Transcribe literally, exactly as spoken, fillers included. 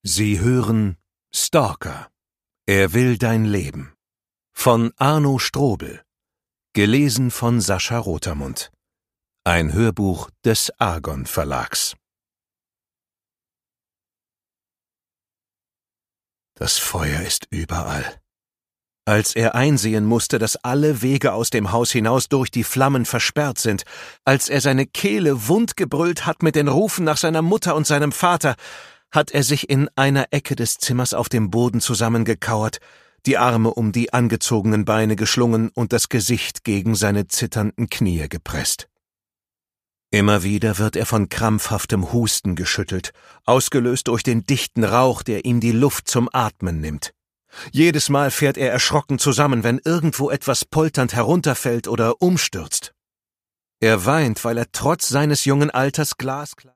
Sie hören Stalker. Er will dein Leben. Von Arno Strobel. Gelesen von Sascha Rotermund. Ein Hörbuch des Argon Verlags. Das Feuer ist überall. Als er einsehen musste, dass alle Wege aus dem Haus hinaus durch die Flammen versperrt sind, als er seine Kehle wundgebrüllt hat mit den Rufen nach seiner Mutter und seinem Vater, hat er sich in einer Ecke des Zimmers auf dem Boden zusammengekauert, die Arme um die angezogenen Beine geschlungen und das Gesicht gegen seine zitternden Knie gepresst. Immer wieder wird er von krampfhaftem Husten geschüttelt, ausgelöst durch den dichten Rauch, der ihm die Luft zum Atmen nimmt. Jedes Mal fährt er erschrocken zusammen, wenn irgendwo etwas polternd herunterfällt oder umstürzt. Er weint, weil er trotz seines jungen Alters glasklar